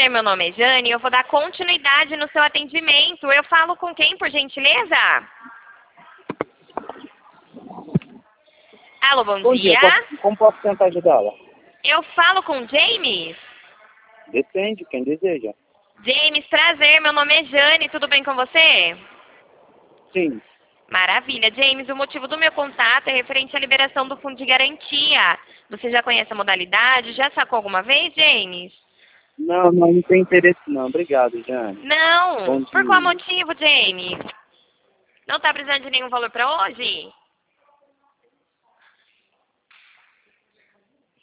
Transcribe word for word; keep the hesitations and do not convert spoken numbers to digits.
prazer, meu nome é Jane e eu vou dar continuidade no seu atendimento. Eu falo com quem, por gentileza? Alô, bom, Bom dia. dia, como- como posso tentar ajudá-la? Eu falo com James? Depende, quem deseja. James, prazer, meu nome é Jane, tudo bem com você? Sim. Maravilha. James, o motivo do meu contato é referente à liberação do fundo de garantia. Você já conhece a modalidade? Já sacou alguma vez, James? Não, não, não tem interesse não. Obrigado, Jane. Não. Bom Por qual dia. motivo, James? Não tá precisando de nenhum valor para hoje?